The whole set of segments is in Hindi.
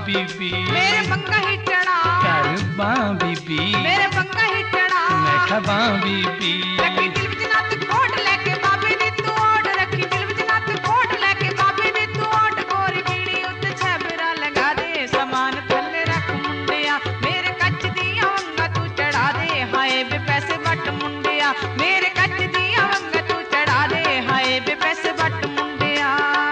बीबी मेरे पंगा ही चढ़ा कर बां बीबी मेरे पंगा ही चढ़ा मैं खबा बीबी रखी दिल विच नत खोट लेके बाबे दी तू ओट रखी दिल विच नत खोट लेके बाबे दी तू ओट गोरी बीड़ी उत्ते छबरा लगा दे समान थल्ले रख मुंडिया मेरे कच्च दियां वंगा तू चढ़ा दे हाय बे पैसे वट मुंडिया मेरे कच्च दियां वंगा तू चढ़ा दे हाय बे पैसे वट मुंडिया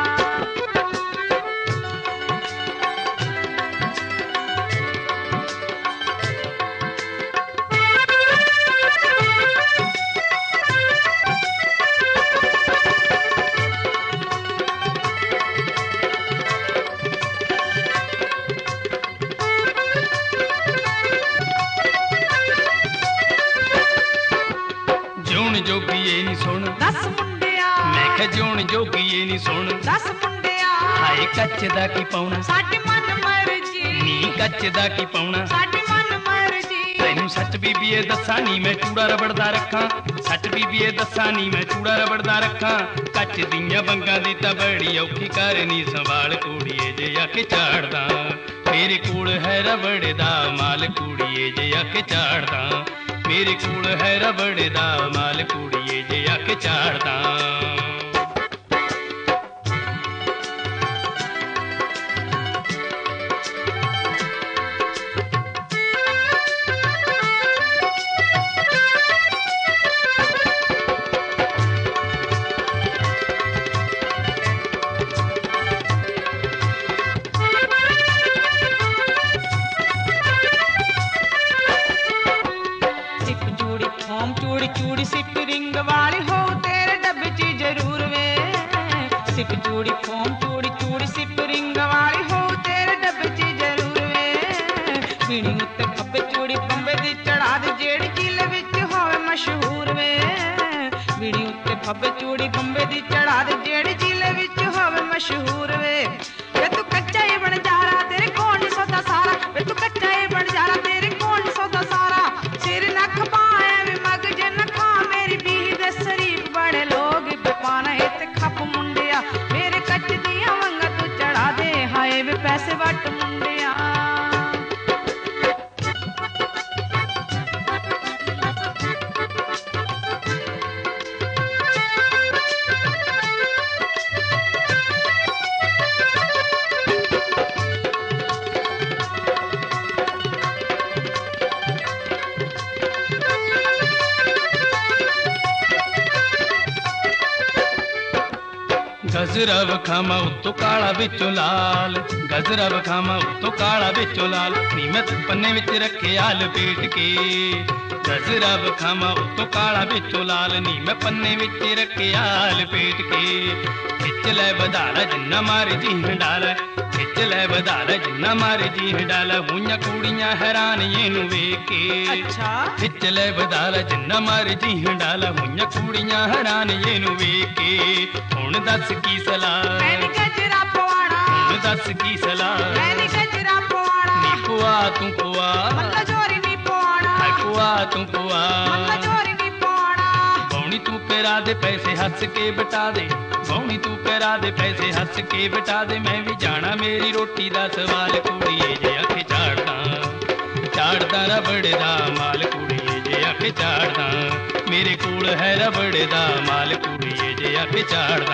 ਜਿਉਣ ਜੋਗੀ ਇਹ ਨਹੀਂ ਸੁਣ दस मुंडिया ਮੈਂ ਕਿਹਾ ਜਿਉਣ ਜੋਗੀ ਇਹ ਨਹੀਂ ਸੁਣ दस मुंडिया ਹਾਏ ਕੱਚ ਦਾ ਕੀ ਪਾਉਣਾ साडी मन मर्जी ਨੀ ਕੱਚ ਦਾ ਕੀ ਪਾਉਣਾ साडी मन मर्जी ਤੈਨੂੰ ਸੱਚ ਬੀਬੀਏ ਦੱਸਾਂ ਨੀ ਮੈਂ ਚੂੜਾ ਰਬੜ ਦਾ ਰੱਖਾਂ ਸੱਚ ਬੀਬੀਏ ਦੱਸਾਂ ਨੀ ਮੈਂ ਚੂੜਾ ਰਬੜ ਦਾ ਰੱਖਾਂ ਕੱਚ ਦੀਆਂ ਬੰਗਾਂ ਦੀ ਤਾਂ ਬੜੀ ਔਖੀ ਕਰਨੀ ਸੰਭਾਲ ਕੁੜੀਏ ਜੇ ਅੱਖ ਝਾੜਦਾ ਮੇਰੇ ਕੋਲ ਹੈ ਰਬੜ ਦਾ ਮਾਲ ਕੁੜੀਏ ਜੇ ਅੱਖ ਝਾੜਦਾ ਮੇਰੇ ਕੋਲ ਹੈ ਰਬੜ ਦਾ ਮਾਲ ਕੁੜੀਏ ਜੇ ਅੱਖ ਝਾੜਦਾ सिप चूड़ी फोम चूड़ी चूड़ी सिप रिंग वाली हो तेरे डब्बे ची जरूर वे सिप चूड़ी फोम चूड़ी चूड़ी सिप रिंग वाली हो तेरे डब्बे ची जरूर वे बीड़ी उत्ते खब्बे चूड़ी बंबे दी चढ़ा दे जेड़ी जिले विच होवे मशहूर वे बीड़ी उत्ते खब्बे चूड़ी बंबे दी चढ़ा दे जेड़ी जिले विच होवे मशहूर वे तू कच्चा ही बन जा रहा तेरे कौन नहीं सौदा सारा वे तू कच्चा ही बन जा रहा तेरे कौन नहीं सौदा सारा सिर नख पाए वे मगज न खा मेरी बीही दे शरीफ बड़े लोग बेपाना इते खप मुंडिया मेरे कच्च दियां वंगा तू चढ़ा दे हाय वे पैसे वट मुंडिया गजरा वखामा उत्तो काला विचों लाल गजरा वखामा उत्तो काला विचों लाल नी मैं पन्ने विच रखे आल पेट के गजरा वखामा उत्तो काला विचों लाल नी मैं पन्ने विच रखे आल पेट के खिच ले बधारा जिन्ना मारे जी डाल खिच ले बधारा जिन्ना मारे जी डाल हुइयां कुड़ियां हैरान इनू वेख के अच्छा खिच ले बधारा जिन्ना मारे जी डाल हुइयां कुड़ियां हैरान इनू वेख के हुण दस की सलाह मैंने गजरा पवाड़ा हुण दस की सलाह मैंने गजरा पवाड़ा नी पुआ तू पुआ मल्ला जोरी नी पवाड़ा हाय पुआ तू पुआ मल्ला जोरी नी पवाड़ा बौनी तू करा दे पैसे हंस के बटा दे बौनी तू करा दे पैसे हंस के बटा दे मैं भी जाना मेरी रोटी दा सवाल कुड़िए जे अख झाड़दा रबड़ दा माल कुड़िए जे अख झाड़दा मेरे कोल है रबड़ दा माल कुड़िए जे अख झाड़दा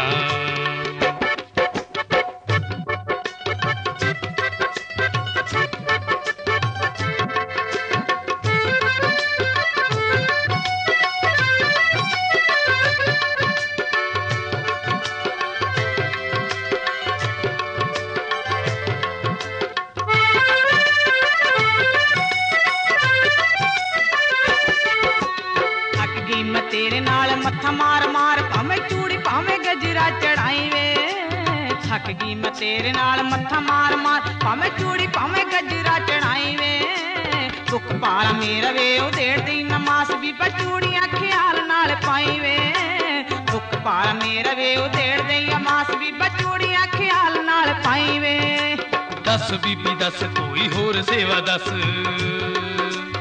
तेरे नाल मत्था मार मार भावे चूड़ी भावे गजरा चढ़ाई वे थक गई मैं तेरे नाल मत्था मार मार भावे चूड़ी भावे गजरा चढ़ाई वे भुख पाला मेरा वे उधेड़ दी नमास भी बचूड़ियां ख्याल नाल पाई वे भुख पाला मेरा वे उधेड़ दी नमास भी बचूड़ियां ख्याल नाल पाई वे दस बीबी दस कोई होर सेवा दस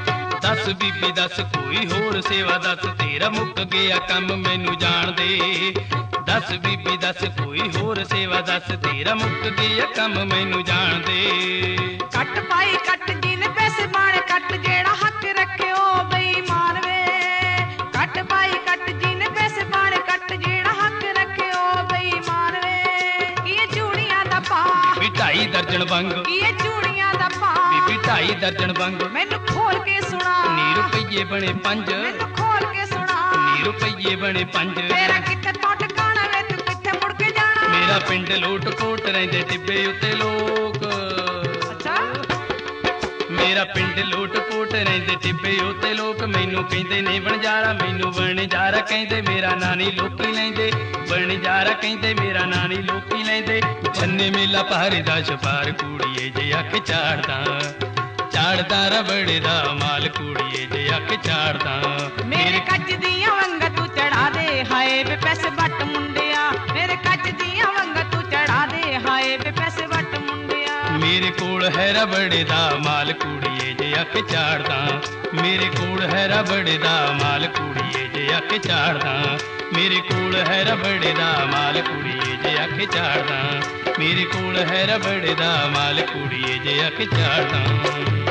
दस बीबी दस कोई होर सेवा दस, तेरा मुक गया कम मैनू जान दे। दस बीबी दस कोई होर सेवा दस, तेरा मुक गया कम मैनू जान दे। कट पाई कट जिन पैसे बाणे कट, जेड़ा हक रखे ओ बेईमान वे। कट पाई कट जिन पैसे बाणे कट, जेड़ा हक रखे ओ बेईमान वे। ये चूड़ियां दा पा बीबी 2.5 दर्जन बंग, ये चूड़ियां दा पा बीबी 2.5 दर्जन बंग। मैनू खोल के सुना, नी रुपये बने 5, मैनू खोल के सुना। नी रुपये बने 5। तेरा किथे तो ठिकाना वे, तू किथे मुड़ के जाना। मेरा पिंड लोट कोट रहिंदे टिब्बे उत्ते लोक। अच्छा मेरा पिंड लोट कोट रहिंदे टिब्बे उत्ते लोक। मैनू कहंदे ने बनजारा, मैनू बनजारा कहंदे, मेरा ਨਾਂ नी लोकी लैंदे। बनजारा कहंदे मेरा ਨਾਂ नी लोकी लैंदे। छन्ने मेला पारे दा छपार कुड़ीए जे अख झाड़दा, झाड़दा रबड़े दा माल कुड़ीए जे अख झाड़दा। मेरे कच दियां वंगा तू चढ़ा दे, हाय बे पैसे वट मुंडिया। मेरे कच दियां वंगा तू चढ़ा दे, हाय बे पैसे वट मुंडिया। मेरे कोल है रबड़े दा माल कुड़ीए जे अख झाड़दा। मेरे कोल है रबड़े दा माल कुड़ीए जे अख झाड़दा। मेरे कोल है रबड़े दा माल कुड़ीए जे अख झाड़दा। मेरे कोल है रबड़े दा माल कुड़ीए जे अख झाड़दा।